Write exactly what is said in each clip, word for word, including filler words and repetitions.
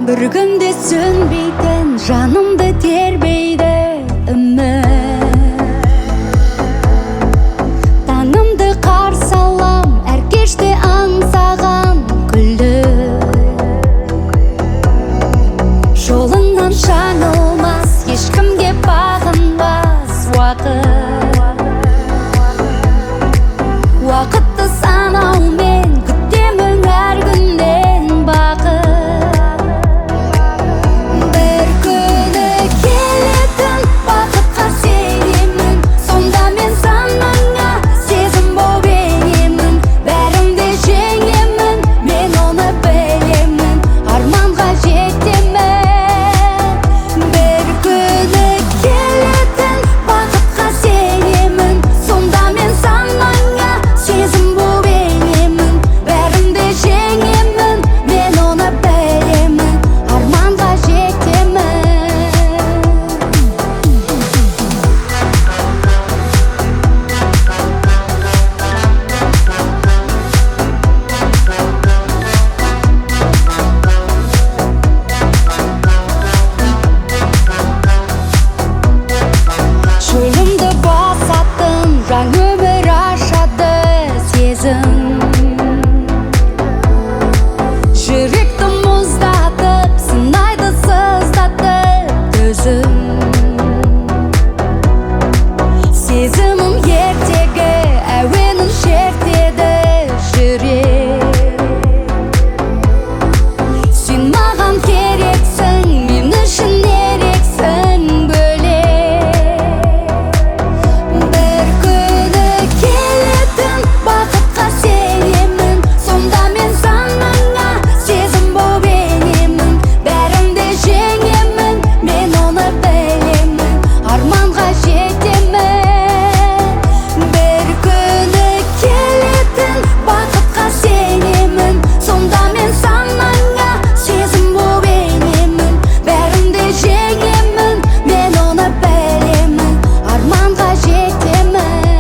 бір күнде сөнбейтін жанымды тербейді үміт. Таңымды қарсы алам, әр кеште аңсаған күлді. Жолыңнан жаңылмас, ешкімге бағынбас уақыт. Уақытты санаумен күтемін әр күннен бақыт. Бір күні келетін бақытқа сенемін, сонда мен санаңа сезім боп енемін. Бәрімді жеңемін, мен оны білемін, арманға жетемін. Бір күні келетін бақытқа сенемін, сонда мен санаңа сезім боп енемін. Бәрімді жеңемін, мен оны білемін, арманға жетемін. Шөлімді басатын жаңа өмір ашады сезім. Жүректі мұздатып, сынайды сыздатып төзім. Сезімім ертегі әуенін шертеді жүрек. Сен маған керексің, мен үшін ерексің бөлек. Бір күні келетін бақытқа сенемін, сонда мен санаңа сезім боп енемін. Бәрімді жеңемін, мен оны білемін, арманға жетемін. Бір күні келетін бақытқа сенемін, сонда мен санаңа сезім боп енемін. Бәрімді жеңемін, мен оны білемін, арманға жетемін.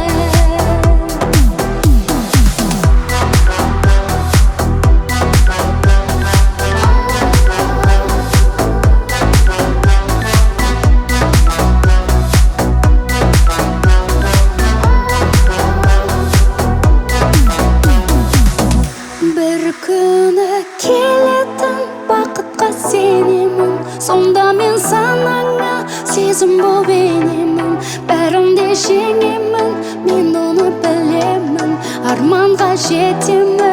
Бір күні келетін бақытқа сенемін, сонда мен санаңа сезім боп енемін. Бәрімді жеңемін, мен оны білемін, арманға жетемін.